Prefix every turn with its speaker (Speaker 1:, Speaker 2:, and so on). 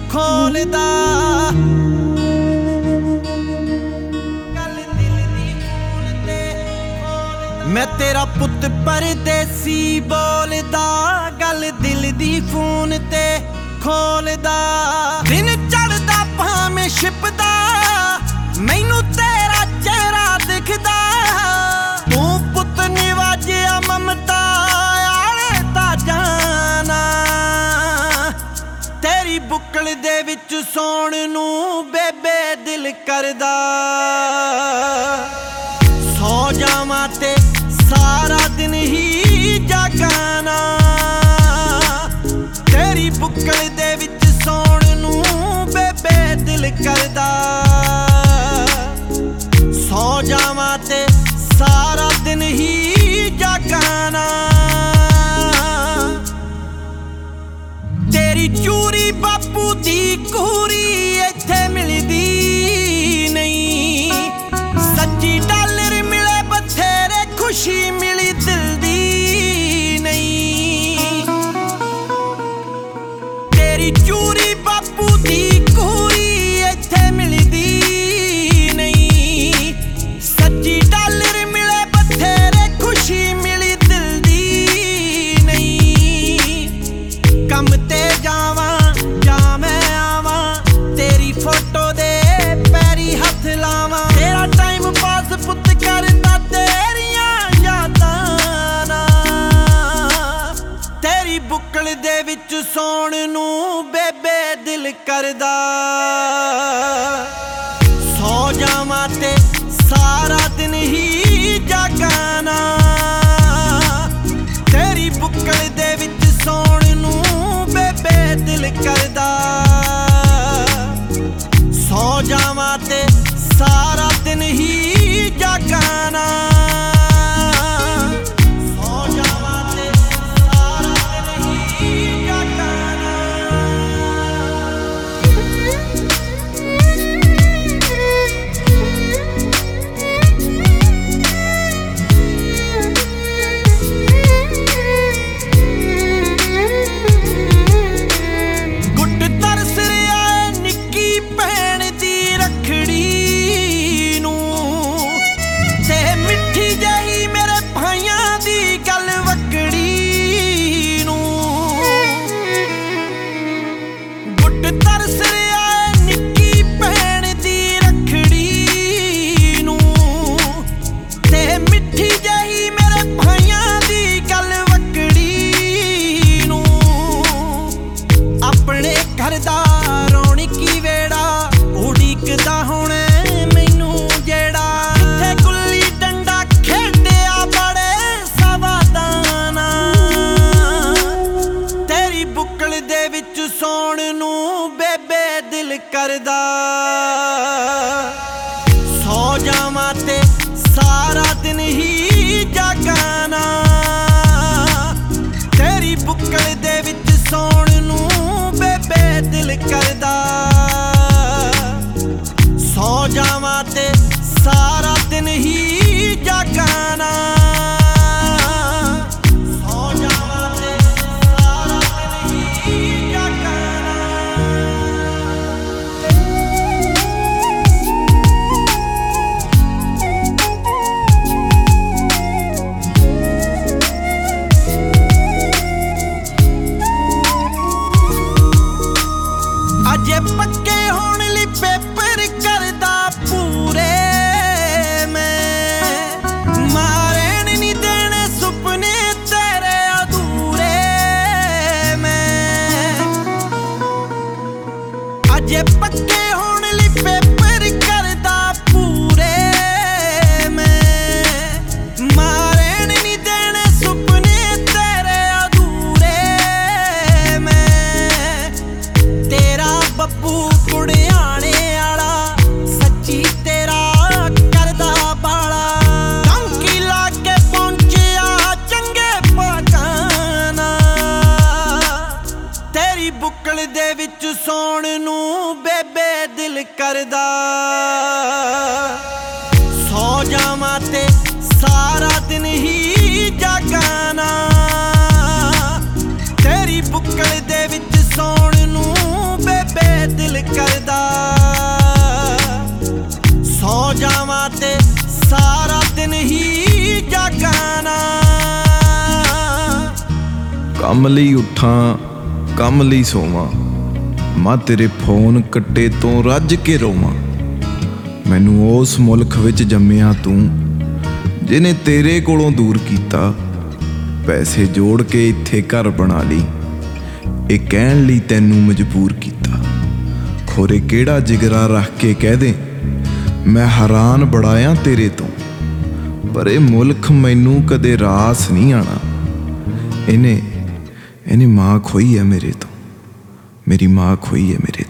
Speaker 1: खोलदा मैं तेरा पुत परदेसी बोलदा गल दिल दी फोन ते खोलदा दिन चढ़दा भावें छिपदा मैनू तेरा चेहरा दिखदा तू पुत निवाजिया ममता आले दा जाना तेरी बुक्कल दे विच सौण नू बेबे दिल करदा सौ जावां ते सारा दिन ही जागाना तेरी बुक्कल दे विच सौण नू बेबे दिल करदा सौ जावां ते सारा दिन ही जागाना तेरी चूरी बापू दी कूरी इत्थे मिलदी नहीं सच्ची डॉलर मिले बथेरे खुशी मिली दिल दी नहीं तेरी चूरी बापू दी कूरी इत्थे मिलदी नहीं सच्ची डॉलर मिले बथेरे खुशी मिली दिल दी नहीं कम ते जावां जा मैं आवां तेरी फोटो दे पैरी हथ लावां तेरा टाइम पास पुत करदा तेरियां यादां ना तेरी बुक्कल दे विच सौण नू बेबे दिल करदा सौ जावां ते सारा दिन ही जागाना तेरी बुक्कल दे विच सौण नू बेबे दिल करदा सौ जावां ते सारा दिन ही जागाना सौ जावां ते सारा दिन ही जागाना गुट तरस रिया निक्की भैन दी रखड़ी नू ते मिठी जही मेरे भाइयां दी गल वकड़ी नू गुट तरस रिया निक्की भैन दी रखड़ी नू ते मिठी जही मेरे भाइयां दी गल वकड़ी नू अपने घर दा रौणकी वेड़ा उड़ीकदा हुण मैनू जेड़ा जिथे गुल्ली डंडा खेडिया बड़े सवादाना तेरी बुक्कल दे विच सौण नू बेबे दिल करदा सौ जावां ते सारा दिन ही जागाना तेरी बुक्कल दे विच सौण नू बेबे दिल करदा सौ जावां ते सारा दिन ही जागाना सौ जावां ते सारा दिन ही जागाना अजे पक्के होण लई पेपर करदा पूरे मैं मारन नहीं देने सुपने तेरे अधूरे मैं अजे पक्के होण लई पेपर करदा पूरे मैं मारन नहीं देने सुपने तेरे अधूरे मैं तेरा बब्बू कुड़ियाने आला सच्ची तेरा करदा बाला टंकी लाके पहुंचिया चंगे पकाना तेरी बुक्कल दे विच सौण नू बेबे दिल करदा सौ जावां ते सारा दिन ही जागाना तेरी बुक्कल दे विच सौण नू बेबे
Speaker 2: ਕੰਮ ਲਈ ਉੱਠਾਂ ਕੰਮ ਲਈ ਸੋਵਾਂ, ਮਾਂ ਤੇਰੇ ਫੋਨ ਕੱਟੇ ਤੋਂ ਰੱਜ ਕੇ ਰੋਵਾਂ। ਮੈਨੂੰ ਉਸ ਮੁਲਕ ਵਿੱਚ ਜੰਮਿਆ ਤੂੰ ਜਿਹਨੇ ਤੇਰੇ ਕੋਲੋਂ ਦੂਰ ਕੀਤਾ। ਪੈਸੇ ਜੋੜ ਕੇ ਇੱਥੇ ਘਰ ਬਣਾ ਲਈ, ਇਹ ਕਹਿਣ ਲਈ ਤੈਨੂੰ ਮਜਬੂਰ ਕੀਤਾ। ਖੋਰੇ ਕਿਹੜਾ ਜਿਗਰਾ ਰੱਖ ਕੇ ਕਹਿ ਦੇ ਮੈਂ ਹੈਰਾਨ ਬੜਾ ਆਂ ਤੇਰੇ ਤੋਂ, ਪਰ ਇਹ ਮੁਲਕ ਮੈਨੂੰ ਕਦੇ ਰਾਸ ਨਹੀਂ ਆਣਾ। ਇਹਨੇ ਮਾਂ ਖੋਈ ਹੈ ਮੇਰੇ ਤੋਂ, ਮੇਰੀ ਮਾਂ ਖੋਈ ਹੈ ਮੇਰੇ ਤੋਂ।